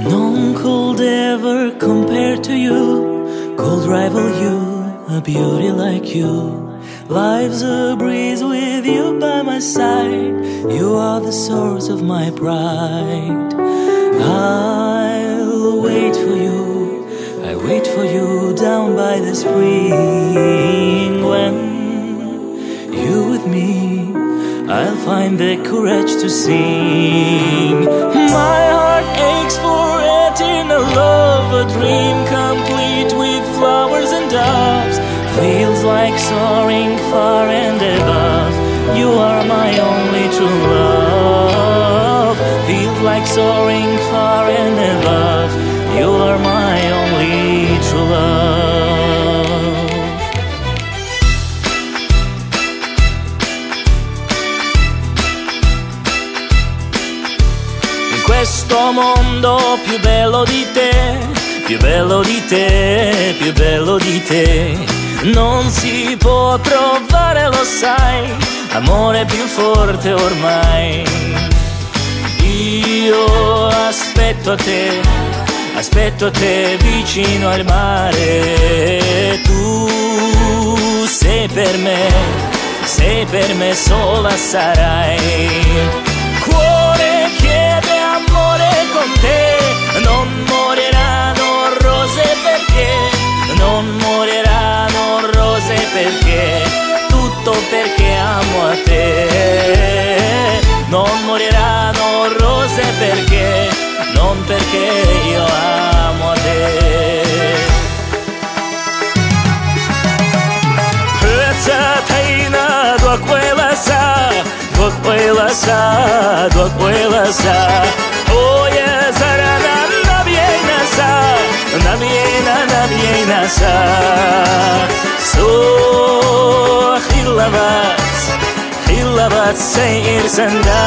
None could ever compare to you, could rival you, a beauty like you. Life's a breeze with you by my side. You are the source of my pride. I'll wait for you, I wait for you down by the spring. When you with me, I'll find the courage to sing. My heart aches for eternal love, a dream complete with flowers and doves. Feels like soaring far and above. You are my only true love. Feels like soaring far and above. You are my only true love. In questo mondo più bello di te, più bello di te, più bello di te, non si può trovare, lo sai, amore più forte ormai. Io aspetto a te vicino al mare. Tu sei per me sola sarai. Cuore chiede amore con te, non moriranno rose perché, non moriranno rose perché, tutto perché amo a te. Non moriranno rose perché, non perché io amo a te. Hëtëtejna do quella sa Oje zarana na viena sa So hilavat seyir senda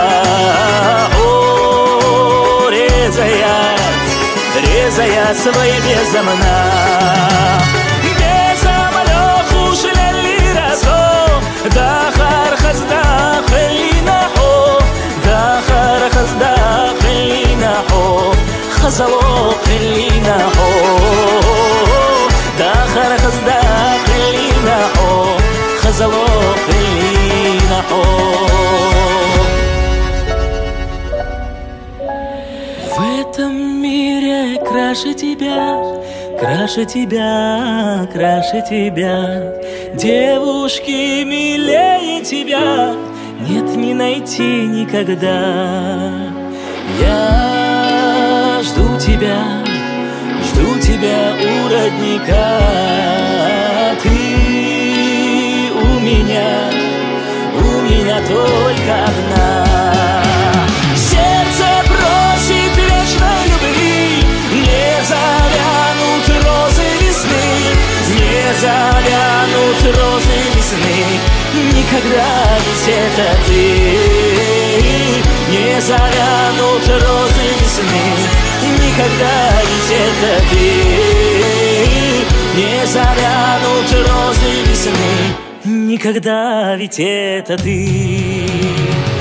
O rezayat svay bezamna Bezamalo khush lelira so Dakhar khazda khlina ho Dakhar khazda khlina ho Khazalo khlina ho Dakhar khazda khlina ho Khazalo khlina ho В этом мире краше тебя, краше тебя, краше тебя. Девушки милее тебя нет не найти никогда. Я жду тебя у родника. Ты у меня только одна. Сердце просит вечной любви, не завянут розы весны, не завянут розы весны. Никогда ведь это ты, не завянут розы весны. Никогда ведь это ты, не завянут розы весны. Никогда ведь это ты.